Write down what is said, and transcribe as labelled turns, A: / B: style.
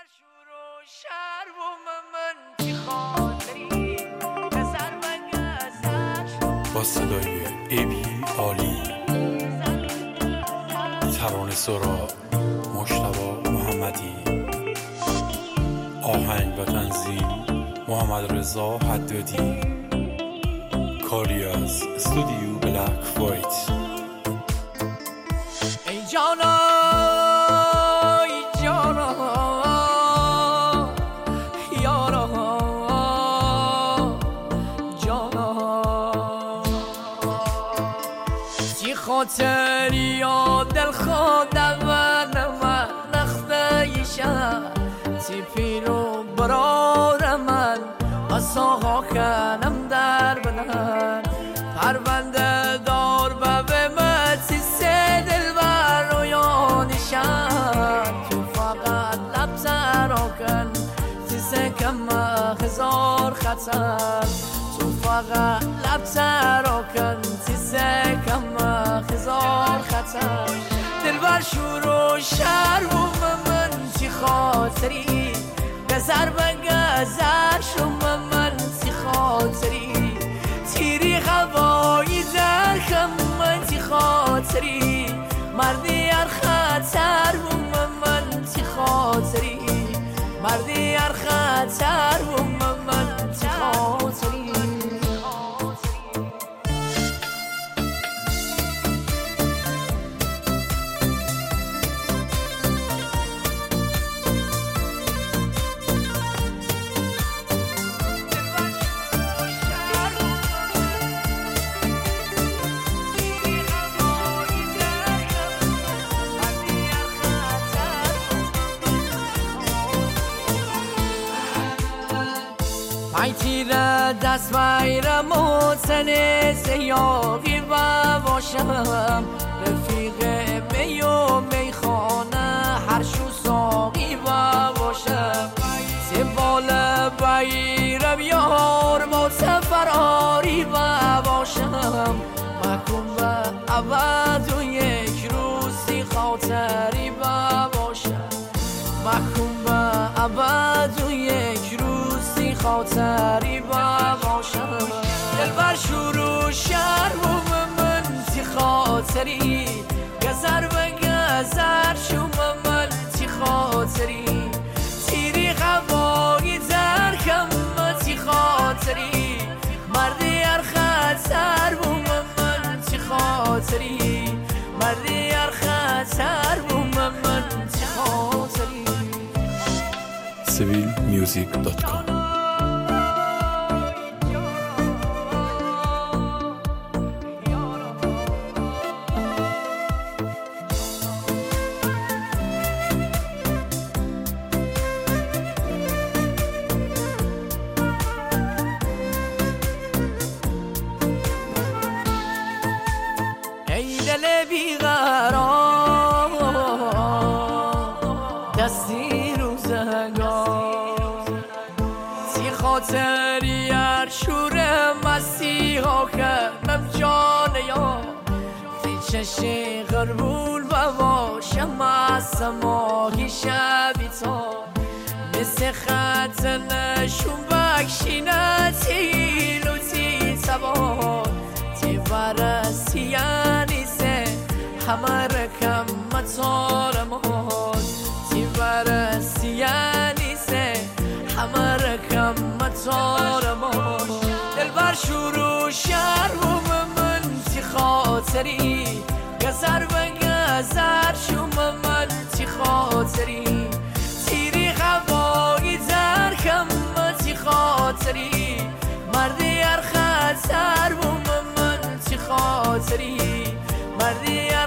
A: با صدای ابی عالی، ترانه سرا مجتبی محمدی، آهنگ و تنظیم محمد رضا حدادی، کاری از استودیو بلک وایت.
B: ای جانا ای جانا یارا جانا، چی خاطر یا دل خودم من نخته ایشم، چی پیرو برار من بساها کنم در بدن، پرونده دار به متی سه دل بر رویانشم، تو فقط لب سرا کن تیسه کم هزار خطر، تو فقط لب سرا کن تیسه کم هزار خطر. دل بر شور و شر و من چی خاطری، گذر به گذر شما من چی خاطری، تیری هوایی در خم من چی خاطری، مردی هر خطر و من چی خاطری، مردی هر خطر و من چی خاطری. ای تیره دست ویرم و تنه سیاقی و باشم، رفیق می و میخانه هر شو ساقی و باشم، سبال بیرم یار با سفراری و باشم، مکن به عبد و یک روزی خاطری و باشم، مکن به عبد و یک روزی خاطری با باشم. دل بر شور و شر و من چی خاطری، گذر به گذر شما من چی خاطری، تیری هوایی در کم چی خاطری، مردی هر خطر و من چی خاطری، مردی هر خطر و من چی خاطری.
A: civilmusic.com.
B: ای دل بیقرار دستی روزگار، سی خاطری هر شور مستی ها کنم جان یار، تی چشی غربول و باشم از سماهی شبی تا، مثل خط نشون بکشینه تیل و تی تبار، تی برسی یعنی سه همه رکم مطارمات، تی برسی یعنی سه همه رکم مطارمات. دل بر شور و شر و من چی خاطری، گذر به گذر شما من چی خاطری، تیری هوایی در کم چی خاطری، مردی هر خطر و من چی خاطری، مردی